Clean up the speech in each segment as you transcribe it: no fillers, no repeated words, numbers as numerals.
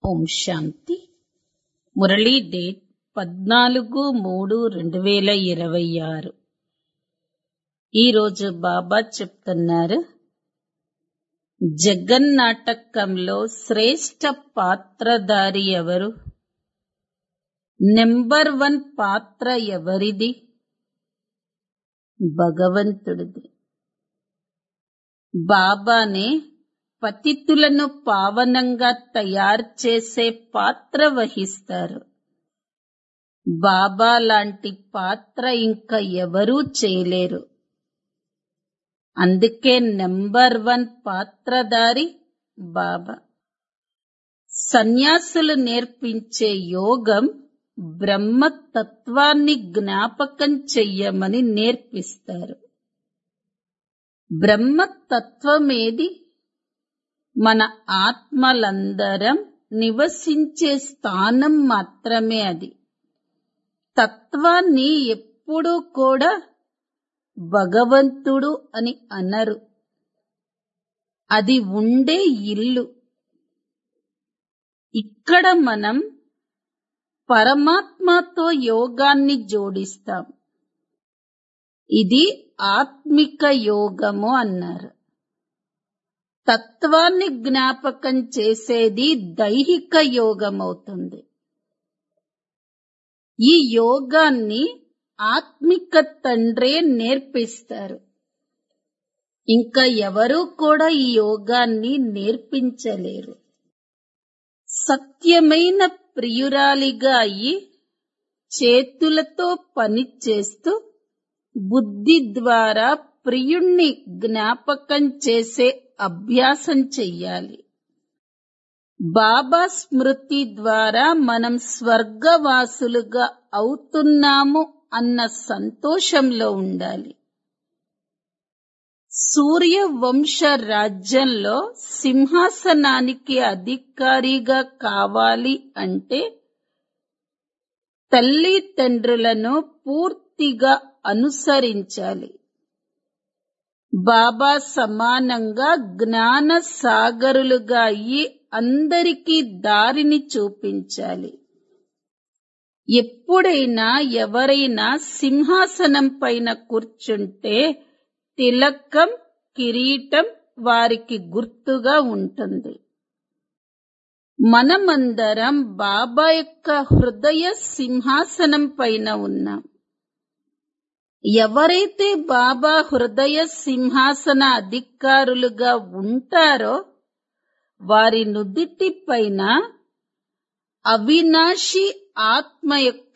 ఓం శాంతి. Murali date 14/3/2026. ఈరోజు బాబా చెప్తున్నారు, జగన్నాటకంలో శ్రేష్ఠ పాత్రధారి ఎవరు? నెంబర్ 1 పాత్ర ఎవరిది? భగవంతుడిది. బాబానే పతితులను పావనంగా తయారు చేసే పాత్ర వహిస్తారు. బాబా లాంటి పాత్ర ఇంకా ఎవరూ చేయలేరు. అందుకే నెంబర్ 1 పాత్రధారి బాబా. సన్యాసులు నేర్పించే యోగం బ్రహ్మతత్వాన్ని జ్ఞాపకం చెయ్యమని నేర్పిస్తారు. బ్రహ్మతత్వమేది? మన ఆత్మలందరం నివసించే స్థానం మాత్రమే అది. తత్వాన్ని ఎప్పుడూ కూడా భగవంతుడు అని అనరు. అది ఉండే ఇల్లు. ఇక్కడ మనం పరమాత్మతో యోగాన్ని జోడిస్తాం. ఇది ఆత్మిక యోగము అన్నారు. తత్వాన్ని జ్ఞాపకం చేసేది దైహిక యోగమవుతుంది. ఈ యోగాన్ని ఆత్మిక తండ్రే నేర్పిస్తారు. ఇంకా ఎవరూ కూడా ఈ యోగాన్ని నేర్పించలేరు. సత్యమైన ప్రియురాలిగా అయి చేతులతో పనిచేస్తూ బుద్ధి ద్వారా ప్రియుణ్ణి జ్ఞాపకం చేసే అభ్యాసం చెయ్యాలి. బాబా స్మృతి ద్వారా మనం స్వర్గవాసులుగా అవుతున్నాము అన్న సంతోషంలో ఉండాలి. సూర్యవంశ రాజ్యంలో సింహాసనానికి అధికారిగా కావాలి అంటే తల్లిదండ్రులను పూర్తిగా అనుసరించాలి. బాబా సమానంగా జ్ఞాన సాగరులుగా అయ్యి అందరికీ దారిని చూపించాలి. ఎప్పుడైనా ఎవరైనా సింహాసనం పైన కూర్చుంటే తిలకం, కిరీటం వారికి గుర్తుగా ఉంటుంది. మనమందరం బాబా యొక్క హృదయ సింహాసనం పైన ఉన్నాం. ఎవరైతే బాబా హృదయ సింహాసన అధికారులుగా ఉంటారో వారి నుదిటి పైన అవినాశి ఆత్మ యొక్క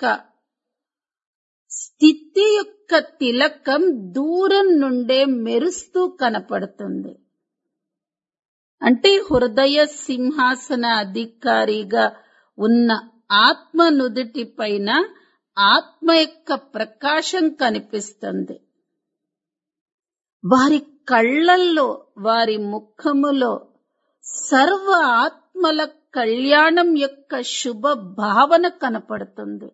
స్థితి యొక్క తిలకం దూరం నుండే మెరుస్తూ కనపడుతుంది. అంటే హృదయ సింహాసన అధికారిగా ఉన్న ఆత్మ నుదిటి పైన ఆత్మ యొక్క ప్రకాశం కనిపిస్తుంది. వారి కళ్ళల్లో, వారి ముఖములో సర్వ ఆత్మల కళ్యాణం యొక్క శుభ భావన కనపడుతుంది.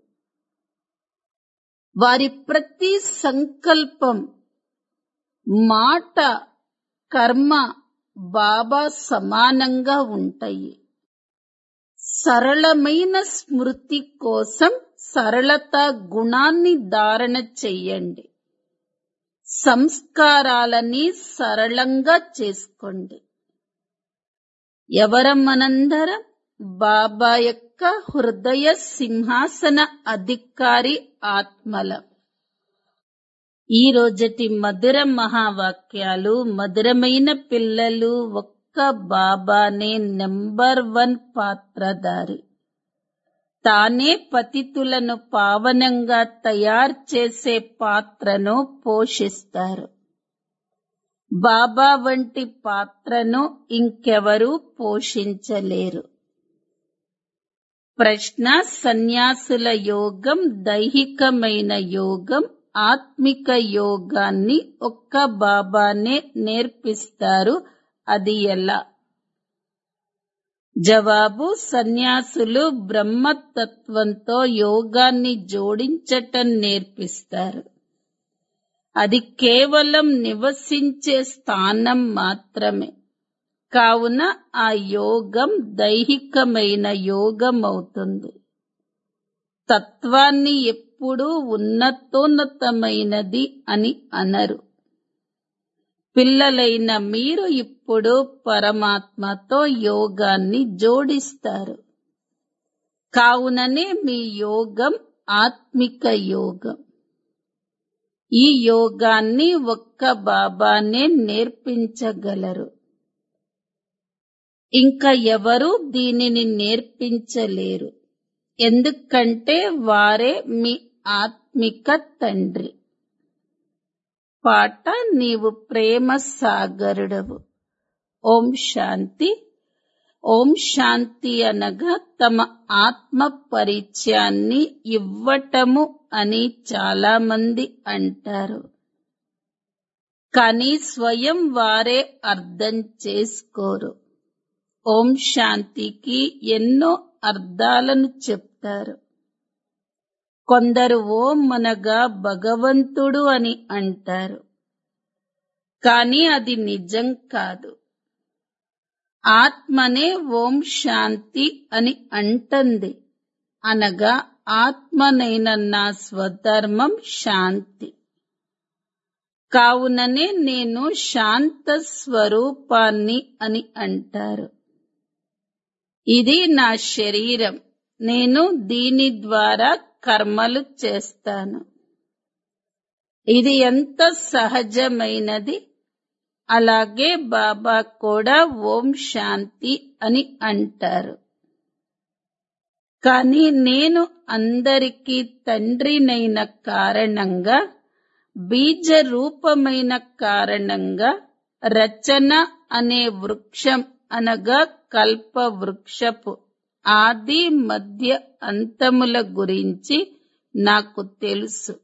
వారి ప్రతి సంకల్పం, మాట, కర్మ బాబా సమానంగా ఉంటాయి. సరళమైన స్మృతి కోసం సరళత గుణాన్ని ధారణ చెయ్యండి. సంస్కారాలని సరళంగా చేసుకోండి. ఎవరం మనందరం? బాబా యొక్క హృదయ సింహాసన అధికారి ఆత్మలం. ఈ రోజటి మధుర మహావాక్యాలు. మధురమైన పిల్లలు, ఒక్క బాబానే నెంబర్ 1 పాత్రధారి. తానే పతితులను పావనంగా తయారు చేసే పాత్రను పోషిస్తారు. బాబా వంటి పాత్రను ఇంకెవరూ పోషించలేరు. ప్రశ్న: సన్యాసుల యోగం దైహికమైన యోగం, ఆత్మిక యోగాన్ని ఒక్క బాబానే నేర్పిస్తారు. అది ఎలా? జవాబు: సన్యాసులు బ్రహ్మతత్వంతో యోగాన్ని జోడించటం నేర్పిస్తారు. అది కేవలం నివసించే స్థానం మాత్రమే. కావున ఆ యోగం దైహికమైన యోగం అవుతుంది. తత్వాన్ని ఎప్పుడూ ఉన్నతోన్నతమైనది అని అనరు. పిల్లలైన మీరు ఇప్పుడు పరమాత్మతో యోగాన్ని జోడిస్తారు. కావుననే మీ యోగం ఆత్మిక యోగం. ఈ యోగాన్ని ఒక్క బాబానే నేర్పించగలరు. ఇంకా ఎవరూ దీనిని నేర్పించలేరు. ఎందుకంటే వారే మీ ఆత్మిక తండ్రి. పాట: నీవు ప్రేమ సాగరుడవు. ఓం శాంతి. ఓం శాంతి అనగా తమ ఆత్మ పరిచయాన్ని ఇవ్వటము అని చాలా మంది అంటారు. కానీ స్వయం వారే అర్థం చేసుకోరు. ఓం శాంతికి ఎన్నో అర్థాలను చెప్తారు. కొందరు ఓం అనగా భగవంతుడు అని అంటారు. కానీ అది నిజం కాదు. ఆత్మనే ఓం శాంతి అని అంటుంది. అనగా ఆత్మనైన నా స్వధర్మం శాంతి. కావుననే నేను శాంత స్వరూపాన్ని అని అంటారు. ఇది నా శరీరం. నేను దీని ద్వారా కర్మలు చేస్తాను. ఇది ఎంత సహజమైనది. అలాగే బాబా కూడా ఓం శాంతి అని అంటారు. కానీ నేను అందరికీ తండ్రినైన కారణంగా, బీజ రూపమైన కారణంగా, రచన అనే వృక్షం అనగా కల్ప వృక్షపు ఆది మధ్య అంతముల గురించి నాకు తెలుసు.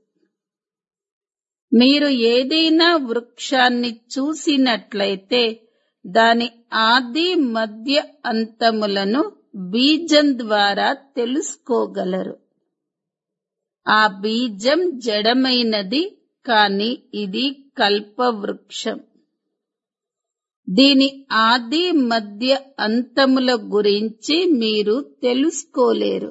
మీరు ఏదైనా వృక్షాన్ని చూసినట్లయితే దాని ఆది మధ్య అంతములను బీజం ద్వారా తెలుసుకోగలరు. ఆ బీజం జడమైనది, కానీ ఇది కల్పవృక్షం. దీని ఆది మధ్య అంతముల గురించి మీరు తెలుసుకోలేరు.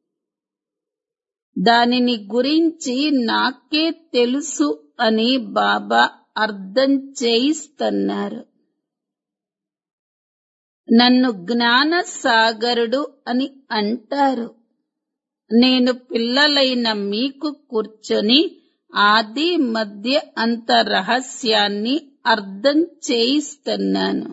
దానిని గురించి నాకే తెలుసు అని బాబా అర్థం చేయిస్తున్నారు. నన్ను జ్ఞాన సాగరుడు అని అంటారు. నేను పిల్లలైన మీకు కూర్చొని ఆది మధ్య అంత రహస్యాన్ని అర్థం చేయిస్తున్నాను.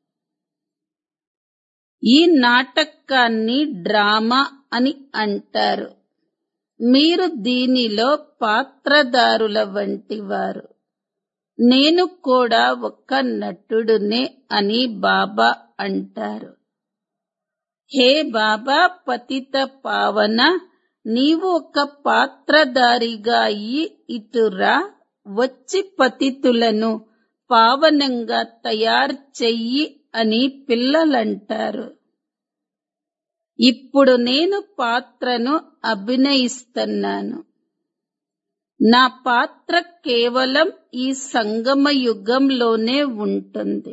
ఈ నాటకాన్ని డ్రామా అని అంటారు. మీరు దీనిలో పాత్రదారుల వంటివారు. నేను కూడా ఒక నటుడునే అని బాబా అంటారు. హే బాబా పతిత పావన, నీవు ఒక పాత్రధారిగా అయి ఇటురా, వచ్చి పతితులను పావనంగా తయారు చెయ్యి అని పిల్లలంటారు. ఇప్పుడు నేను పాత్రను అభినయిస్తున్నాను. నా పాత్ర కేవలం ఈ సంగమ యుగంలోనే ఉంటుంది.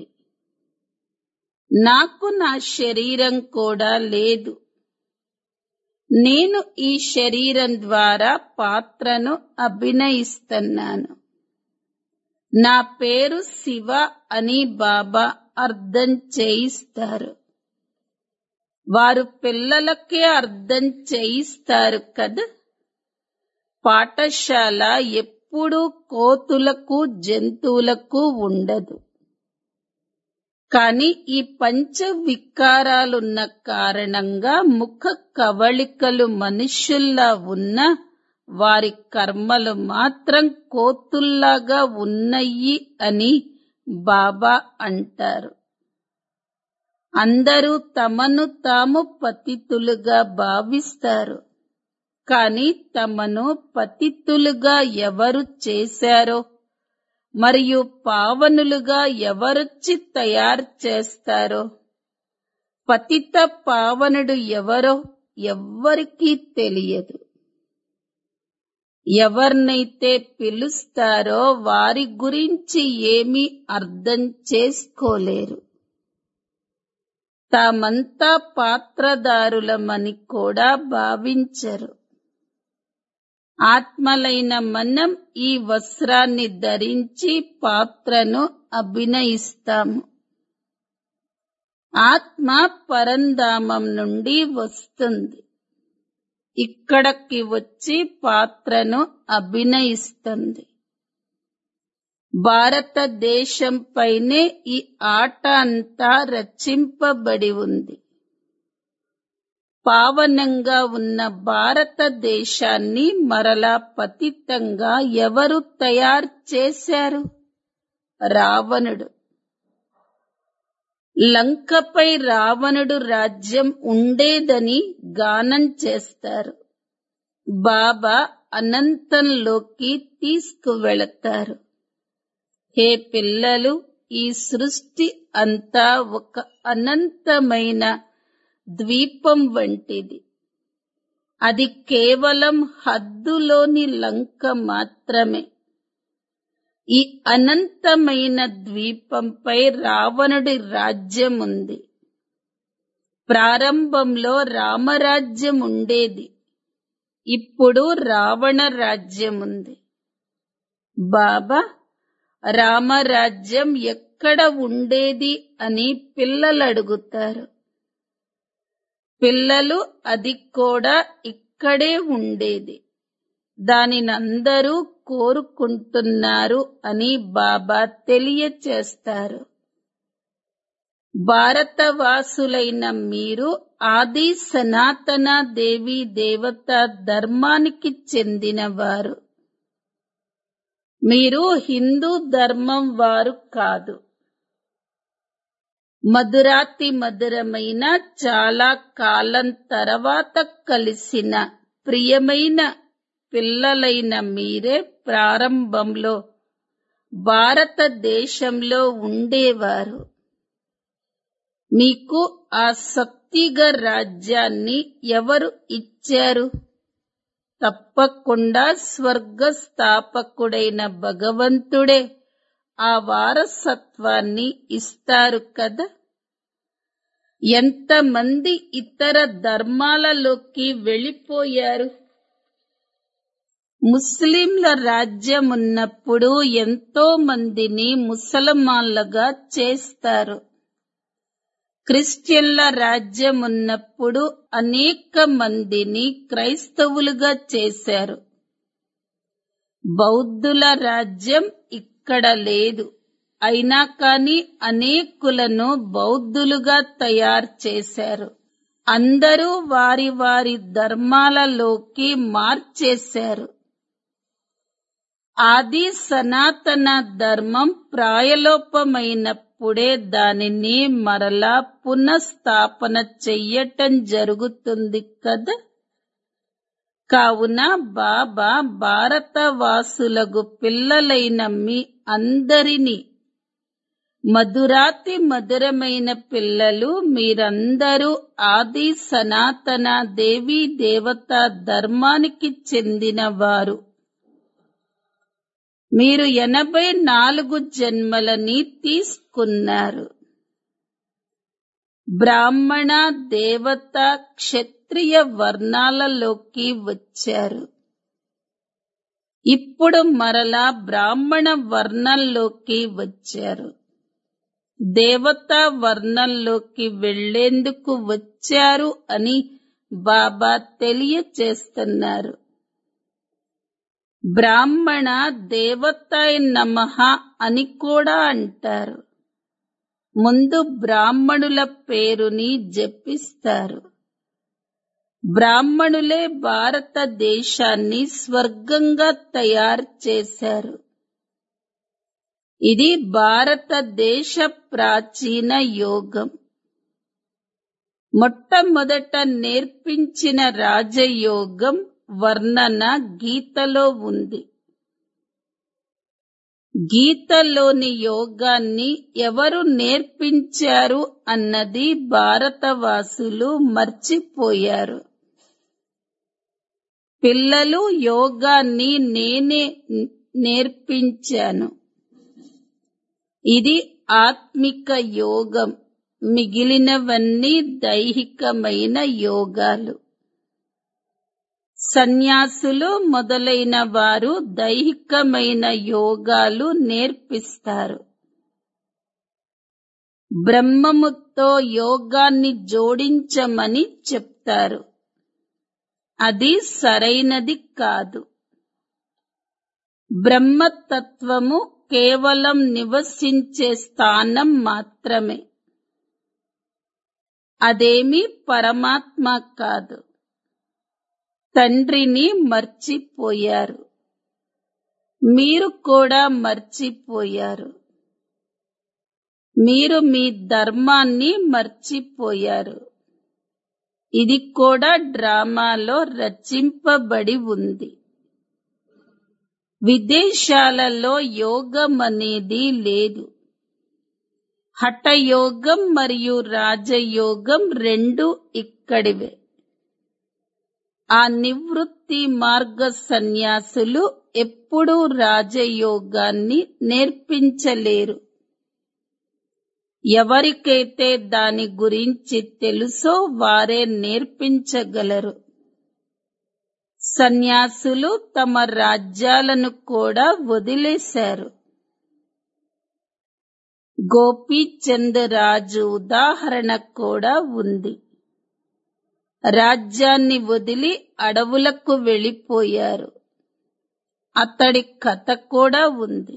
నాకు నా శరీరం కూడా లేదు. నేను ఈ శరీరం ద్వారా పాత్రను అభినయిస్తున్నాను. నా పేరు శివ అని బాబా అర్థం చేయిస్తారు. వారు పిల్లలకే అర్థం చేయిస్తారు కదా. పాఠశాల ఎప్పుడూ కోతులకు జంతువులకు ఉండదు. కానీ ఈ పంచ వికారాలున్న కారణంగా ముఖ కవళికలు మనుష్యుల్లా ఉన్న వారి కర్మలు మాత్రం కోతుల్లాగా ఉన్నాయి అని బాబా అంటారు. అందరూ తమను తాము పతితులుగా భావిస్తారు. కానీ తమను పతితులుగా ఎవరు చేశారో మరియు పావనులుగా ఎవరొచ్చి తయారు చేస్తారో, పతిత పావనుడు ఎవరో ఎవ్వరికీ తెలియదు. ఎవరినైతే పిలుస్తారో వారి గురించి ఏమీ అర్థం చేసుకోలేరు. తామంతా పాత్రదారులమని కూడా భావించరు. ఆత్మలైన మనం ఈ వస్త్రాన్ని ధరించి పాత్రను అభినయిస్తాము. ఆత్మ పరంధామం నుండి వస్తుంది, ఇక్కడికి వచ్చి పాత్రను అభినయిస్తుంది. భారతదేశంపైనే ఈ ఆట అంతా రచింపబడి ఉంది. పావనంగా ఉన్న భారతదేశాన్ని మరలా పతితంగా ఎవరు తయారు చేశారు? రావణుడు. లంకపై రావణుడు రాజ్యం ఉండేదని గానం చేస్తారు. బాబా అనంతంలోకి తీసుకువెళతారు. హే పిల్లలు, ఈ సృష్టి అంతా ఒక అనంతమైన ద్వీపం వంటిది. అది కేవలం హద్దులోని లంక మాత్రమే. ఈ అనంతమైన ద్వీపంపై రావణుడి రాజ్యం ఉంది. ప్రారంభంలో రామరాజ్యం ఉండేది, ఇప్పుడు రావణ రాజ్యం ఉంది. బాబా, రామరాజ్యం ఎక్కడ ఉండేది అని పిల్లలు అడుగుతారు. పిల్లలు, అది కూడా ఇక్కడే ఉండేది, దానినందరూ కోరుకుంటున్నారు అని బాబా తెలియచేస్తారు. భారతవాసులైన మీరు ఆది సనాతన దేవీ దేవత ధర్మానికి చెందినవారు. మీరు హిందూ ధర్మం వారు కాదు. మధురాతి మధురమైన, చాలా కాలం తర్వాత కలిసిన ప్రియమైన పిల్లలైన మీరే ప్రారంభంలో భారతదేశంలో ఉండేవారు. మీకు ఆ శక్తిగా రాజ్యాన్ని ఎవరు ఇచ్చారు? తప్పకుండా స్వర్గస్థాపకుడైన భగవంతుడే ఆ వారసత్వాన్ని ఇస్తారు కదా. ఎంతమంది ఇతర ధర్మాలలోకి వెళ్ళిపోయారు? ముస్లింల రాజ్యం ఉన్నప్పుడు ఎంతో మందిని ముసల్మాన్లుగా చేస్తారు. క్రిస్టియన్ల రాజ్యం ఉన్నప్పుడు అనేక మందిని క్రైస్తవులుగా చేశారు. బౌద్ధుల రాజ్యం ఇక్కడ లేదు, అయినా కానీ అనేకులను బౌద్ధులుగా తయారు చేశారు. అందరూ వారి వారి ధర్మాలలోకి మార్చేశారు. ఆది సనాతన ధర్మం ప్రాయలోపమైనప్పుడే దానిని మరలా పునఃస్థాపన చెయ్యటం జరుగుతుంది కదా. కావున బాబా భారతవాసులకు పిల్లలైన మీ అందరినీ, మధురాతి మధురమైన పిల్లలు, మీరందరూ ఆది సనాతన దేవీ దేవత ధర్మానికి చెందినవారు. మీరు 84 జన్మలని తీసుకున్నారు. బ్రాహ్మణ, దేవత, క్షత్రియ వర్ణాలలోకి వచ్చారు. ఇప్పుడు మరలా బ్రాహ్మణ వర్ణంలోకి వచ్చారు. దేవతా వర్ణంలోకి వెళ్లేందుకు వచ్చారు అని బాబా తెలియచేస్తున్నారు. బ్రాహ్మణ దేవతాయ నమః అని కూడా అంటారు. ముందు బ్రాహ్మణుల పేరుని జపిస్తారు. బ్రాహ్మణులే భారతదేశాన్ని స్వర్గంగా తయారు చేశారు. ఇది భారతదేశ ప్రాచీన యోగం. మొట్టమొదట నేర్పించిన రాజయోగం వర్ణన గీతలో ఉంది. గీతలోని యోగాన్ని ఎవరు నేర్పించారు అన్నది భారతవాసులు మర్చిపోయారు. పిల్లలు, యోగాన్ని నేనే నేర్పించాను. ఇది ఆత్మిక యోగం. మిగిలినవన్నీ దైహికమైన యోగాలు. సన్యాసులు మొదలైన వారు దైహికమైన యోగాలు నేర్పిస్తారు. బ్రహ్మముతో యోగాన్ని జోడించమని చెప్తారు. అది సరైనది కాదు. బ్రహ్మతత్వము కేవలం నివసించే స్థానం మాత్రమే. అదేమీ పరమాత్మ కాదు. తండ్రిని మర్చిపోయారు. మీరు కూడా మర్చిపోయారు. మీరు మీ ధర్మాన్ని మర్చిపోయారు. ఇది కూడా డ్రామాలో రచింపబడి ఉంది. విదేశాలలో యోగం అనేది లేదు. హఠయోగం మరియు రాజయోగం రెండూ ఇక్కడివే. ఆ నివృత్తి మార్గ సన్యాసులు ఎప్పుడూ రాజయోగాన్ని నేర్పించలేరు. ఎవరికైతే దాని గురించి తెలుసో వారే నేర్పించగలరు. సన్యాసులు తమ రాజ్యాలను కూడా వదిలేశారు. గోపీచంద్ రాజు ఉదాహరణ కూడా ఉంది. రాజ్యాన్ని వదిలి అడవులకు వెళ్ళిపోయారు. అతడి కథ కూడా ఉంది.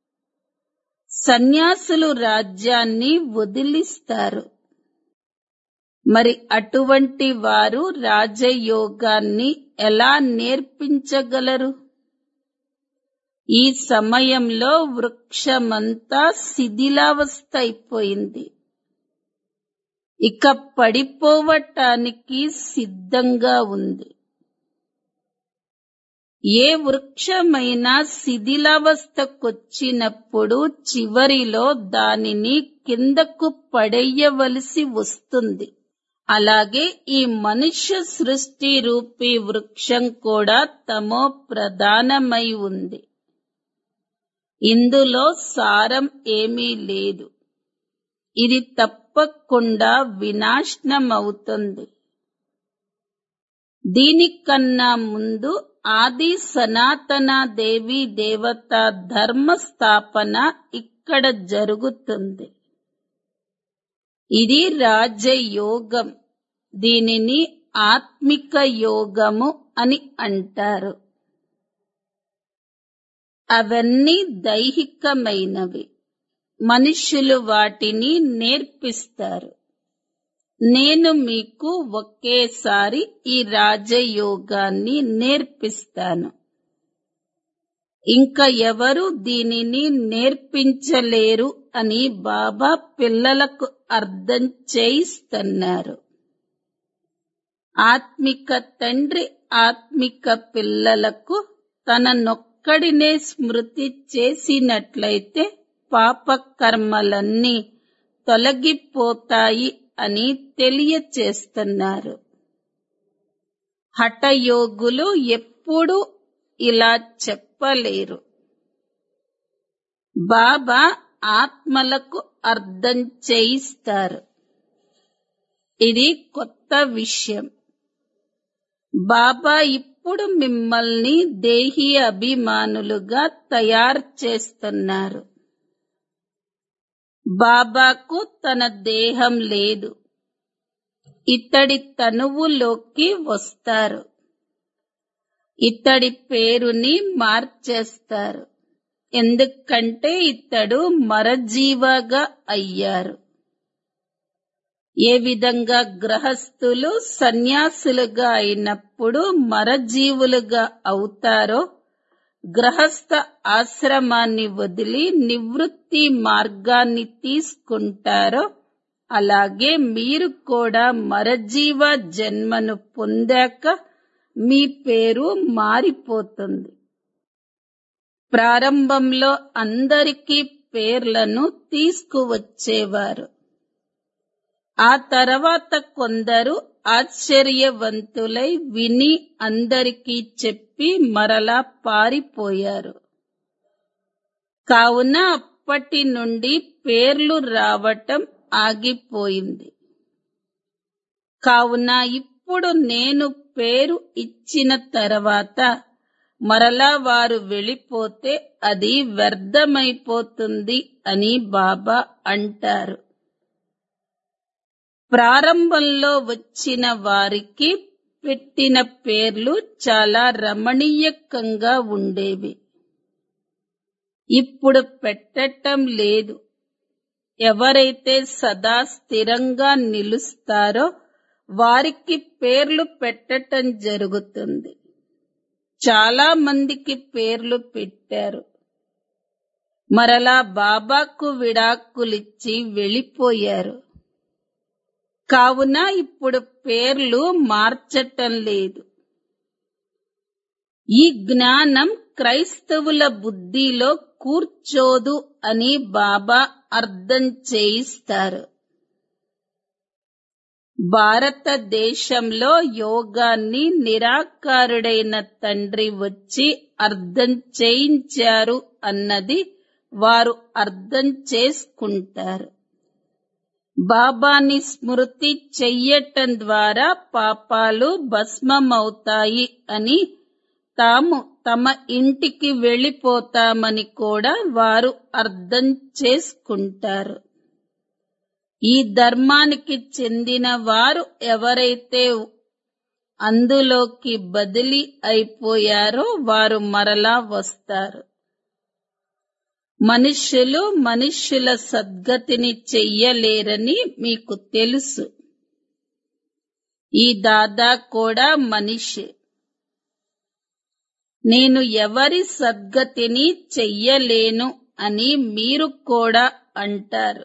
సన్యాసులు రాజ్యాన్ని వదిలిస్తారు. మరి అటువంటి వారు రాజయోగాన్ని ఎలా నేర్పించగలరు? ఈ సమయంలో వృక్షమంతా శిథిలావస్థ అయిపోయింది. ఇక పడిపోవటానికి సిద్ధంగా ఉంది. ఏ వృక్షమైనా శిథిలావస్థకొచ్చినప్పుడు చివరిలో దానిని కిందకు పడేయవలసి వస్తుంది. అలాగే ఈ మనుష్య సృష్టి రూపీ వృక్షం కూడా తమో ప్రధానమై ఉంది. ఇందులో సారం ఏమీ లేదు. ఇది తప్పకుండా వినాశనమవుతుంది. దీనికన్నా ముందు ఆది సనాతన దేవీ దేవత ధర్మ స్థాపన ఇక్కడ జరుగుతుంది. ఇది రాజయోగం. దీనిని ఆత్మిక యోగము అని అంటారు. అవన్నీ దైహికమైనవి. మనుష్యులు వాటిని నేర్పిస్తారు. నేను మీకు ఒకేసారి ఈ రాజయోగాన్ని నేర్పిస్తాను. ఇంకా ఎవరు దీనిని నేర్పించలేరు అని బాబా పిల్లలకు అర్థం చేయిస్తున్నారు. ఆత్మిక తండ్రి ఆత్మిక పిల్లలకు తననొక్కడినే స్మృతి చేసినట్లయితే పాపకర్మలన్నీ తొలగిపోతాయి అని తెలియచేస్తున్నారు. హఠయోగులు ఎప్పుడూ ఇలా చెప్పలేరు. బాబా ఆత్మలకు అర్థం చేయిస్తారు. ఇది కొత్త విషయం. బాబా ఇప్పుడు మిమ్మల్ని దేహీ అభిమానులుగా తయారు చేస్తున్నారు. బాబాకు తన దేహం లేదు. ఇతడి తనువులోకి వస్తారు. ఇతడి పేరుని మార్చేస్తారు. ఎందుకంటే ఇతడు మరజీవగా అయ్యారు. ఏ విధంగా గృహస్థులు సన్యాసులుగా అయినప్పుడు మరజీవులుగా అవుతారో, గృహస్థ ఆశ్రమాన్ని వదిలి నివృత్తి మార్గాన్ని తీసుకుంటారో, అలాగే మీరు కూడా మరజీవ జన్మను పొందాక మీ పేరు మారిపోతుంది. ప్రారంభంలో అందరికీ పేర్లను తీసుకువచ్చేవారు. ఆ తర్వాత కొందరు ఆశ్చర్యవంతులై విని అందరికీ చెప్పి మరలా పారిపోయారు. కావున అప్పటి నుండి పేర్లు రావటం ఆగిపోయింది. కావున ఇప్పుడు నేను పేరు ఇచ్చిన తర్వాత మరలా వారు వెళ్ళిపోతే అది వ్యర్థమైపోతుంది అని బాబా అంటారు. ప్రారంభంలో వచ్చిన వారికి పెట్టిన పేర్లు చాలా రమణీయకంగా ఉండేవి. ఇప్పుడు పెట్టటం లేదు. ఎవరైతే సదా స్థిరంగా నిలుస్తారో వారికి పేర్లు పెట్టటం జరుగుతుంది. చాలా మందికి పేర్లు పెట్టారు. మరలా బాబాకు విడాకులిచ్చి వెళ్ళిపోయారు. కావున ఇప్పుడు పేర్లు మార్చటం లేదు. ఈ జ్ఞానం క్రైస్తవుల బుద్ధిలో కూర్చోదు అని బాబా అర్థం చేయిస్తారు. భారతదేశంలో యోగాన్ని నిరాకారుడైన తండ్రి వచ్చి అర్థం చేయించారు అన్నది వారు అర్థం చేసుకుంటారు. బాబాని స్మృతి చెయ్యటం ద్వారా పాపాలు భస్మమవుతాయి అని, తాము తమ ఇంటికి వెళ్ళిపోతామని కూడా వారు అర్థం చేసుకుంటారు. ఈ ధర్మానికి చెందిన వారు ఎవరైతే అందులోకి బదిలీ అయిపోయారో వారు మరలా వస్తారు. మనుష్యులు మనుష్యుల సద్గతిని చెయ్యలేరని మీకు తెలుసు. ఈ దాదా కూడా మనిషి. నేను ఎవరి సద్గతిని చెయ్యలేను అని మీరు కూడా అంటారు.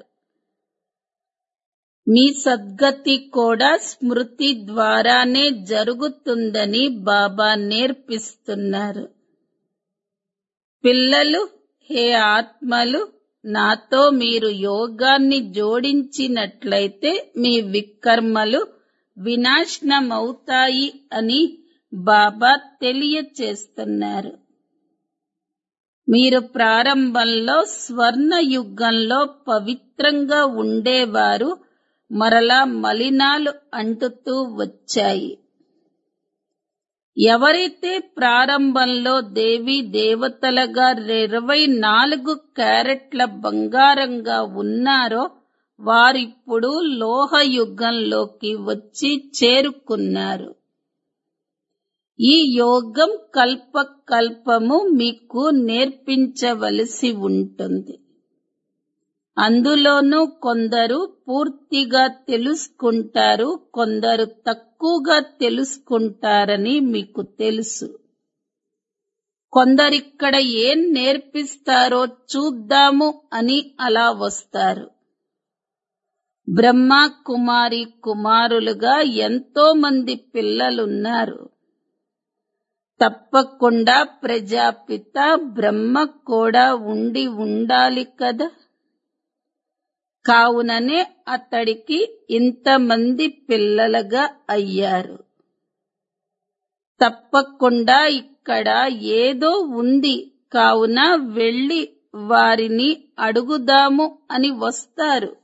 మీ సద్గతి కూడా స్మృతి ద్వారానే జరుగుతుందని బాబా నేర్పిస్తున్నారు. పిల్లలు, హే ఆత్మలు, నాతో మీరు యోగాన్ని జోడించినట్లయితే మీ వికర్మలు వినాశనమవుతాయి అని బాబా తెలియచేస్తున్నారు. మీరు ప్రారంభంలో స్వర్ణ యుగంలో పవిత్రంగా ఉండేవారు. మరలా మలినాలు అంటుతూ వచ్చాయి. ఎవరైతే ప్రారంభంలో దేవీ దేవతలుగా 24 క్యారెట్ల బంగారంగా ఉన్నారో వారిప్పుడు లోహ యుగంలోకి వచ్చి చేరుకున్నారు. ఈ యోగం కల్పకల్పము మీకు నేర్పించవలసి ఉంటుంది. అందులోనూ కొందరు పూర్తిగా తెలుసుకుంటారు, కొందరు తక్కువగా తెలుసుకుంటారని మీకు తెలుసు. కొందరిక్కడ ఏం నేర్పిస్తారో చూద్దాము అని అలా వస్తారు. బ్రహ్మ కుమారి కుమారులుగా ఎంతో మంది పిల్లలున్నారు. తప్పకుండా ప్రజాపిత బ్రహ్మ కూడా ఉండి ఉండాలి కదా. కావుననే అతడికి ఇంతమంది పిల్లలుగా అయ్యారు. తప్పకుండా ఇక్కడ ఏదో ఉంది, కావున వెళ్ళి వారిని అడుగుదాము అని వస్తారు.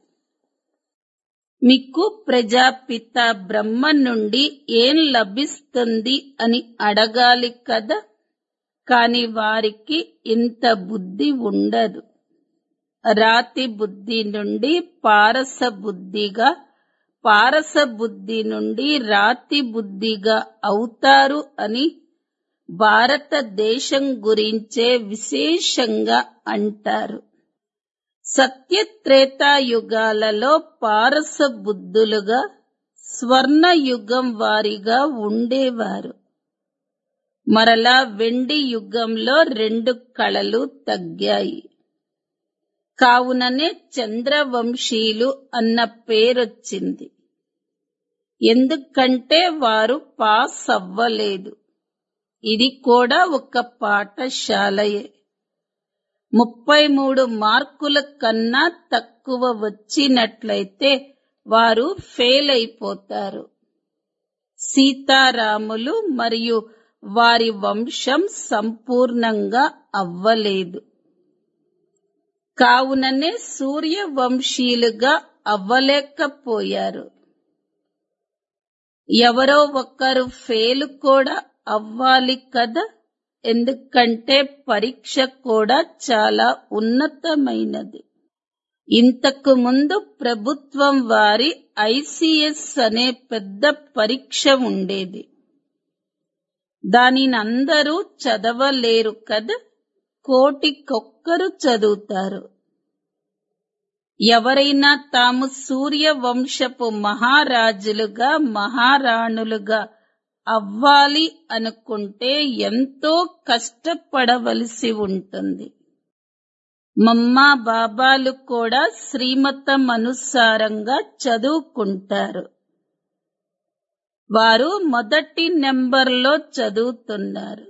మీకు ప్రజాపిత బ్రహ్మ నుండి ఏం లభిస్తుంది అని అడగాలి కదా. కాని వారికి ఇంత బుద్ధి ఉండదు. రాతి బుద్ధి నుండి పారస బుద్ధిగా, పారస బుద్ధి నుండి రాతి బుద్ధిగా అవుతారు అని భారతదేశం గురించే విశేషంగా అంటారు. సత్యత్రేతాయుగాలలో పారస బుద్ధులుగా, స్వర్ణ యుగం వారిగా ఉండేవారు. మరలా వెండి యుగంలో 2 కళలు తగ్గాయి. కావుననే చంద్రవంశీయులు అన్న పేరొచ్చింది. ఎందుకంటే వారు పాస్ అవ్వలేదు. ఇది కూడా ఒక పాఠశాలయే. 33 మార్కుల కన్నా తక్కువ వచ్చినట్లయితే వారు ఫెయిల్ అయిపోతారు. సీతారాములు మరియు వారి వంశం సంపూర్ణంగా అవ్వలేదు. కావుననే సూర్యవంశీయులుగా అవ్వలేకపోయారు. ఎవరో ఒకరు ఫెయిల్ కూడా అవ్వాలి కదా, ఎందుకంటే పరీక్ష కూడా చాలా ఉన్నతమైనది. ఇంతకు ముందు ప్రభుత్వం వారి ICS అనే పెద్ద పరీక్ష ఉండేది. దానిని అందరూ చదవలేరు కదా, కోటికొక్కరు చదువుతారు. ఎవరైనా తాము సూర్యవంశపు మహారాజులుగా మహారాణులుగా అవ్వాలి అనుకుంటే ఎంతో కష్టపడవలసి ఉంటుంది. మమ్మా బాబాలు కూడా శ్రీమతం అనుసారంగా చదువుకుంటారు. వారు మొదటి నెంబర్లో చదువుతున్నారు.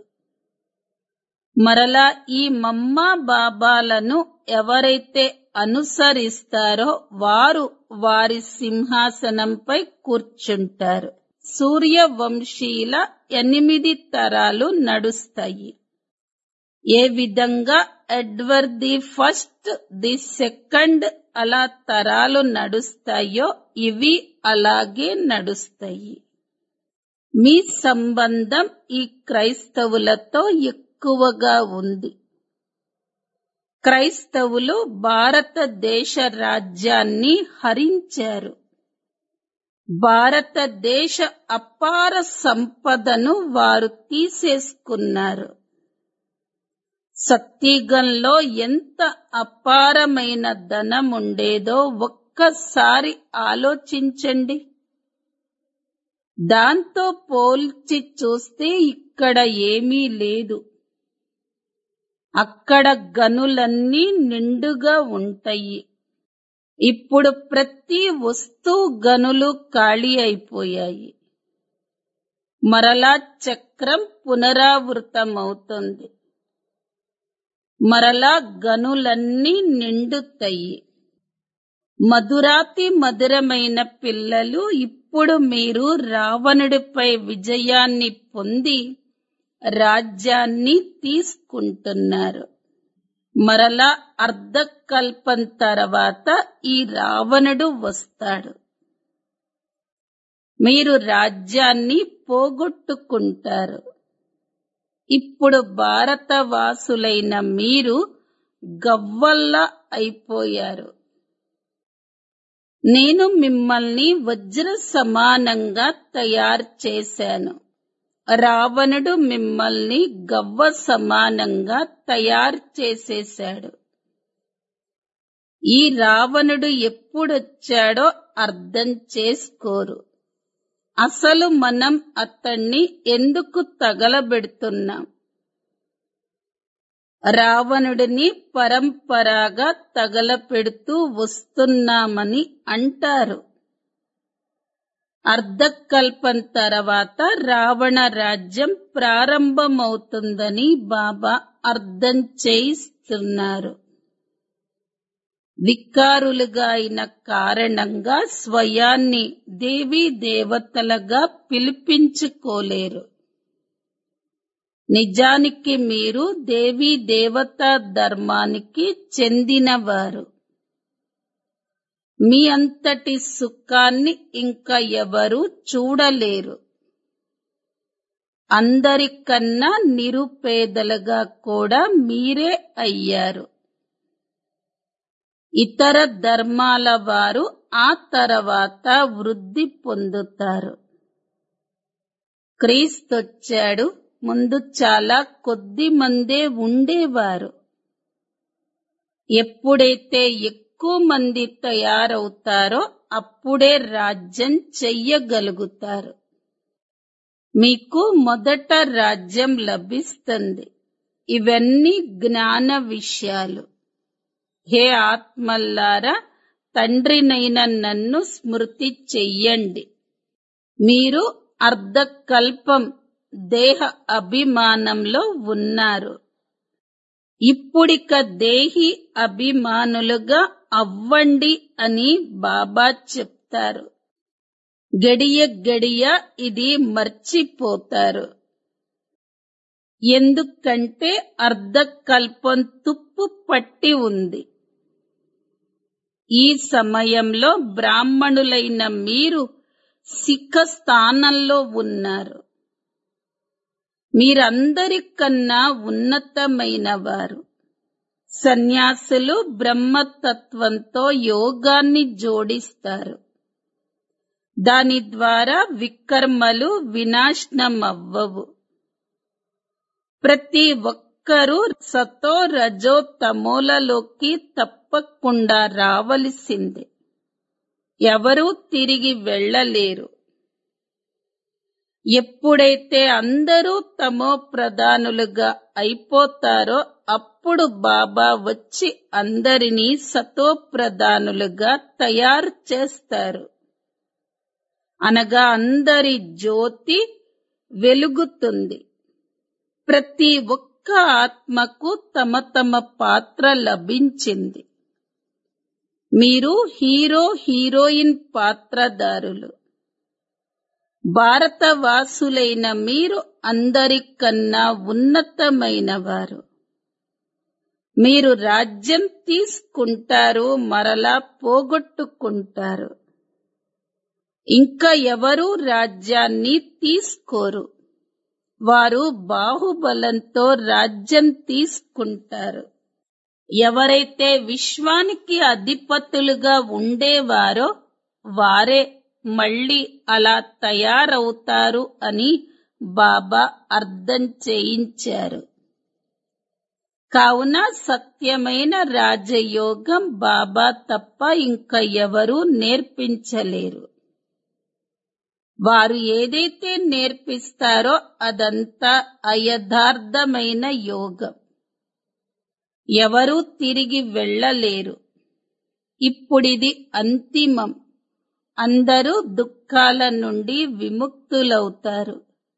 మరలా ఈ మమ్మా బాబాలను ఎవరైతే అనుసరిస్తారో వారు వారి సింహాసనంపై కూర్చుంటారు. సూర్యవంశీయుల 8 తరాలు నడుస్తాయి. ఏ విధంగా Edward the first, the second అలా తరాలు నడుస్తాయో ఇవి అలాగే నడుస్తాయి. మీ సంబంధం ఈ క్రైస్తవులతో ఎక్కువగా ఉంది. క్రైస్తవులు భారతదేశ రాజ్యాన్ని హరించారు. భారతదేశ అపార సంపదను వారు తీసేసుకున్నారు. సత్యుగంలో ఎంత అపారమైన ధనం ఉండేదో ఒక్కసారి ఆలోచించండి. దాంతో పోల్చి చూస్తే ఇక్కడ ఏమీ లేదు. అక్కడ గనులన్నీ నిండుగా ఉంటాయి. ఇప్పుడు ప్రతి వస్తువు గనులు ఖాళీ అయిపోయాయి. మరలా చక్రం పునరావృతమవుతుంది. మరలా గనులన్నీ నిండుతాయి. మధురాతి మధురమైన పిల్లలు, ఇప్పుడు మీరు రావణుడిపై విజయాన్ని పొంది రాజ్యాన్ని తీసుకుంటున్నారు. మరలా అర్ధకల్పం తర్వాత ఈ రావణుడు వస్తాడు. మీరు రాజ్యాన్ని పోగొట్టుకుంటారు. ఇప్పుడు భారతవాసులైన మీరు గవ్వల్లా అయిపోయారు. నేను మిమ్మల్ని వజ్ర సమానంగా తయారు చేశాను. రావణుడు మిమ్మల్ని గవ్వ సమానంగా తయారు చేసేశాడు. ఈ రావణుడు ఎప్పుడొచ్చాడో అర్థం చేసుకోరు. అసలు మనం అతన్ని ఎందుకు తగలబెడుతున్నాం? రావణుడిని పరంపరాగా తగలపెడుతూ వస్తున్నామని అంటారు. అర్ధకల్పం తర్వాత రావణ రాజ్యం ప్రారంభమవుతుందని బాబా అర్థం చేయిస్తున్నారు. వికారులుగా అయిన కారణంగా స్వయాన్ని దేవీ దేవతలుగా పిలిపించుకోలేరు. నిజానికి మీరు దేవీ దేవతా ధర్మానికి చెందినవారు. మీ అంతటి సుఖాన్ని ఇంకా ఎవరూ చూడలేరు. అందరికన్నా నిరుపేదలుగా కూడా మీరే అయ్యారు. ఇతర ధర్మాల వారు ఆ తర్వాత వృద్ధి పొందుతారు. క్రీస్తొచ్చాడు. ముందు చాలా కొద్ది మందే ఉండేవారు. ఎప్పుడైతే ఎక్కువ మంది తయారవుతారో అప్పుడే రాజ్యం చెయ్యగలుగుతారు. మీకు మొదట రాజ్యం లభిస్తుంది. ఇవన్నీ జ్ఞాన విషయాలు. హే ఆత్మల్లారా, తండ్రినైన నన్ను స్మృతి చెయ్యండి. మీరు అర్ధకల్పం దేహ అభిమానంలో ఉన్నారు. ఇప్పుడిక దేహి అభిమానులుగా అవ్వండి అని బాబా చెప్తారు. గడియ గడియ ఇది మర్చిపోతారు. ఎందుకంటే అర్ధకల్పం తుప్పు పట్టి ఉంది. ఈ సమయంలో బ్రాహ్మణులైన మీరు శిఖ స్థానంలో ఉన్నారు. మీరందరికన్నా ఉన్నతమైన వారు. సన్యాసులు బ్రహ్మతత్వంతో యోగాన్ని జోడిస్తారు. దాని ద్వారా వికర్మలు వినాశనమవ్వవు. ప్రతి ఒక్కరూ సతో రజో తమోలలోకి తప్పకుండా రావలసిందే. ఎవరూ తిరిగి వెళ్ళలేరు. ఎప్పుడైతే అందరూ తమో ప్రధానులుగా అయిపోతారో అప్పుడు బాబా వచ్చి అందరినీ సతో ప్రధానులుగా తయారు చేస్తారు. అనగా అందరి జ్యోతి వెలుగుతుంది. ప్రతి ఒక్క ఆత్మకు తమ తమ పాత్ర లభించింది. మీరు హీరో హీరోయిన్ పాత్రధారులు. భారతవాసులైన మీరు అందరికన్నా ఉన్నతమైన వారు. మీరు రాజ్యం తీసుకుంటారు, మరలా పోగొట్టుకుంటారు. ఇంకా ఎవరూ రాజ్యాన్ని తీసుకోరు. వారు బాహుబలంతో రాజ్యం తీసుకుంటారు. ఎవరైతే విశ్వానికి అధిపతులుగా ఉండేవారో వారే మళ్ళీ అలా తయారవుతారు అని బాబా అర్థం చేయించారు. కావున సత్యమైన రాజయోగం బాబా తప్ప ఇంకా ఎవరూ నేర్పించలేరు. వారు ఏదైతే నేర్పిస్తారో అదంతా అయథార్థమైన యోగం. ఎవరూ తిరిగి వెళ్ళలేరు. ఇప్పుడిది అంతిమం. అందరూ దుఃఖాల నుండి విముక్తులవుతారు.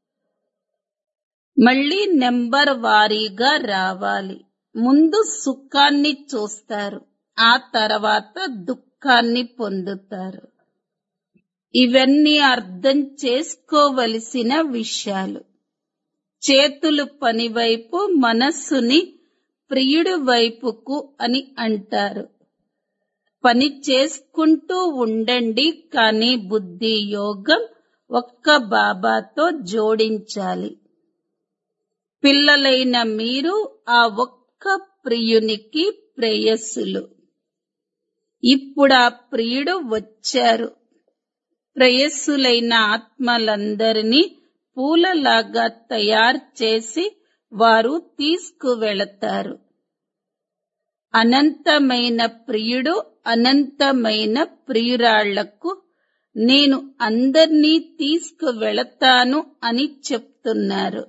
మళ్ళీ నెంబర్ వారీగా రావాలి. ముందు సుఖాన్ని చూస్తారు, ఆ తర్వాత దుఃఖాన్ని పొందుతారు. ఇవన్నీ అర్థం చేసుకోవలసిన విషయాలు. చేతులు పనివైపు, మనస్సుని ప్రియుడి వైపుకు అని అంటారు. పని చేసుకుంటూ ఉండండి, కానీ బుద్ధి యోగం ఒక్క బాబాతో జోడించాలి. పిల్లలైన మీరు ఆ ఒక్క ప్రియునికి ప్రేయస్సులు. ఇప్పుడు ఆ ప్రియుడు వచ్చారు. ప్రేయస్సులైన ఆత్మలందరినీ పూలలాగా తయారు చేసి వారు తీసుకువెళతారు. అనంతమైన ప్రియుడు అనంతమైన ప్రియురాళ్లకు నేను అందర్నీ తీసుకువెళతాను అని చెప్తున్నారు.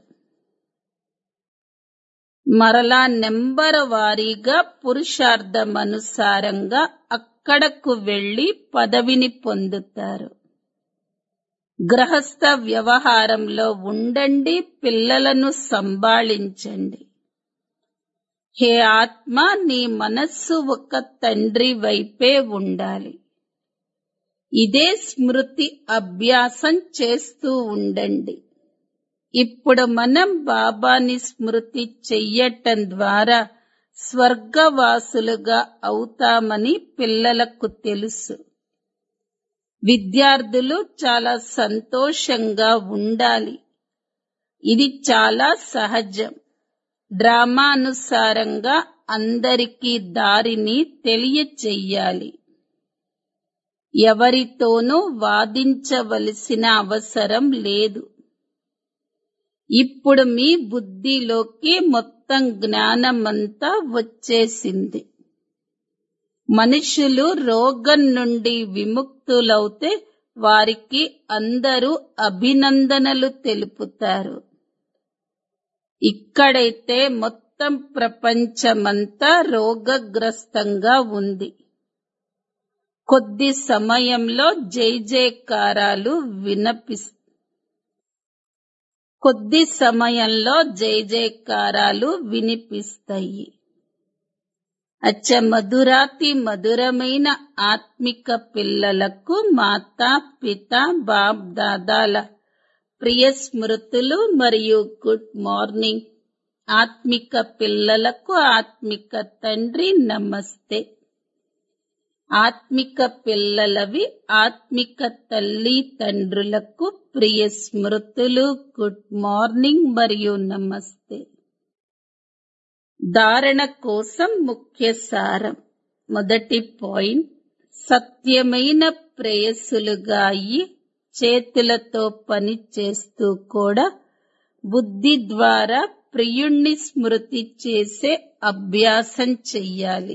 మరలా నెంబర్ వారీగా పురుషార్థమనుసారంగా అక్కడకు వెళ్లి పదవిని పొందుతారు. గృహస్థ వ్యవహారంలో ఉండండి, పిల్లలను సంభాళించండి. హే ఆత్మ, నీ మనస్సు ఒక తండ్రి వైపే ఉండాలి. ఇదే స్మృతి అభ్యాసం చేస్తూ ఉండండి. ఇప్పుడు మనం బాబాని స్మృతి చెయ్యటం ద్వారా స్వర్గవాసులుగా అవుతామని పిల్లలకు తెలుసు. విద్యార్థులు చాలా సంతోషంగా ఉండాలి. ఇది చాలా సహజం. డ్రామానుసారంగా అందరికీ దారిని తెలియచెయ్యాలి. ఎవరితోనూ వాదించవలసిన అవసరం లేదు. ఇప్పుడు మీ బుద్ధిలోకి మొత్తం జ్ఞానమంతా వచ్చేసింది. మనుషులు రోగం నుండి విముక్తులవుతే వారికి అందరూ అభినందనలు తెలుపుతారు. ఇక్కడైతే మొత్తం ప్రపంచమంతా రోగగ్రస్తంగా ఉంది. కొద్ది సమయంలో జై జయకారాలు వినిపిస్తాయి. మధురాతి మధురమైన ఆత్మిక పిల్లలకు మాతా పిత బాప్ దాదాల ప్రియ స్మృతులు మరియు గుడ్ మార్నింగ్. ఆత్మిక పిల్లలకు ఆత్మిక తండ్రి నమస్తే. ఆత్మిక పిల్లలవి ఆత్మిక తల్లి తండ్రులకు ప్రియ స్మృతులు. గుడ్ మార్నింగ్ మరియు నమస్తే. ధారణ కోసం ముఖ్య సారం. మొదటి పాయింట్, సత్యమైన ప్రేయసులుగా అయ్యి చేతులతో పని చేస్తూ కూడా బుద్ధి ద్వారా ప్రియుణ్ణి స్మృతి చేసే అభ్యాసం చెయ్యాలి.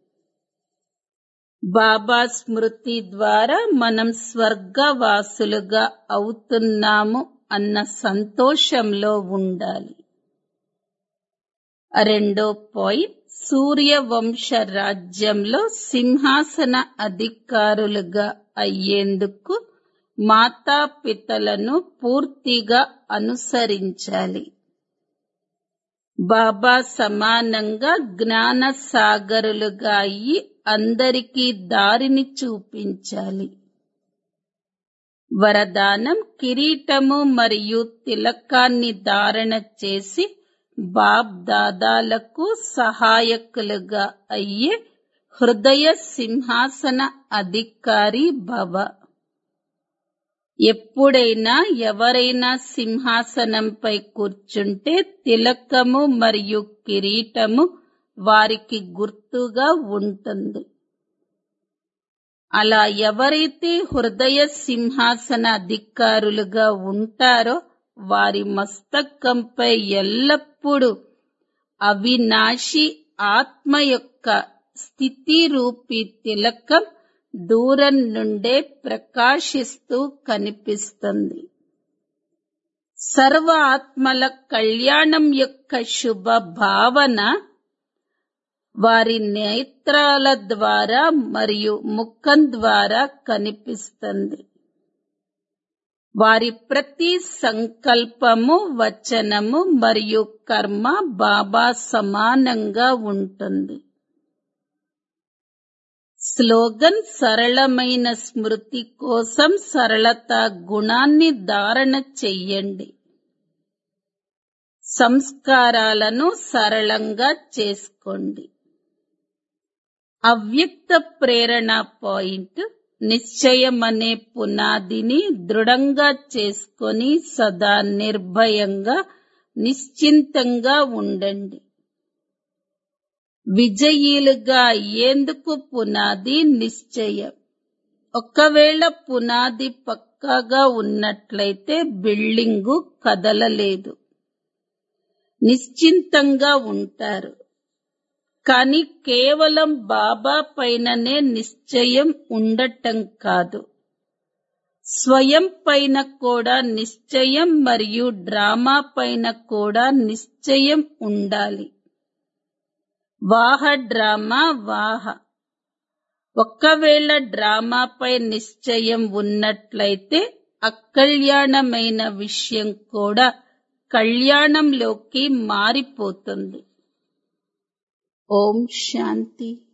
బాబా స్మృతి ద్వారా మనం స్వర్గవాసులుగా అవుతున్నాము అన్న సంతోషంలో ఉండాలి. రెండో పాయింట్, సూర్యవంశ రాజ్యంలో సింహాసన అధికారులుగా అయ్యేందుకు మాతాపితలను పూర్తిగా అనుసరించాలి. బాబా సమానంగా జ్ఞాన సాగరులుగా అయ్యి అందరికీ దారిని చూపించాలి. వరదానం, కిరీటము మరియు తిలకాన్ని ధారణ చేసి బాబ్ దాదాలకు సహాయకులుగా అయ్యే హృదయ సింహాసన అధికారి భవ. ఎప్పుడైనా ఎవరైనా సింహాసనంపై కూర్చుంటే తిలకము మరియు కిరీటము వారికి గుర్తుగా ఉంటుంది. అలా ఎవరైతే హృదయ సింహాసన అధికారులుగా ఉంటారో వారి మస్తకంపై ఎల్లప్పుడూ అవినాశి ఆత్మ యొక్క స్థితి రూపీ తిలకం దూరం నుండే ప్రకాశిస్తూ కనిపిస్తుంది. సర్వ ఆత్మల కళ్యాణం యొక్క శుభ భావన వారి నేత్రాల ద్వారా మరియు ముఖం ద్వారా కనిపిస్తుంది. వారి ప్రతి సంకల్పము, వచనము మరియు కర్మ బాబా సమానంగా ఉంటుంది. స్లోగన్, సరళమైన స్మృతి కోసం సరళతా గుణాన్ని ధారణ చెయ్యండి. సంస్కారాలను సరళంగా చేసుకోండి. అవ్యక్త ప్రేరణ పాయింట్, నిశ్చయం అనే పునాదిని దృఢంగా చేసుకొని సదా నిర్భయంగా నిశ్చింతంగా ఉండండి. విజయీలుగా అయ్యేందుకు పునాది నిశ్చయం. ఒకవేళ పునాది పక్కాగా ఉన్నట్లయితే బిల్డింగు కదలలేదు. నిశ్చింతంగా ఉంటారు. కానీ కేవలం బాబా పైననే నిశ్చయం ఉండటం కాదు, స్వయం పైన కూడా నిశ్చయం మరియు డ్రామా పైన కూడా నిశ్చయం ఉండాలి. వాహ డ్రామా వాహ. ఒక్కవేళ డ్రామాపై నిశ్చయం ఉన్నట్లయితే అకల్యాణమైన విషయం కూడా కళ్యాణంలోకి మారిపోతుంది. ఓం శాంతి.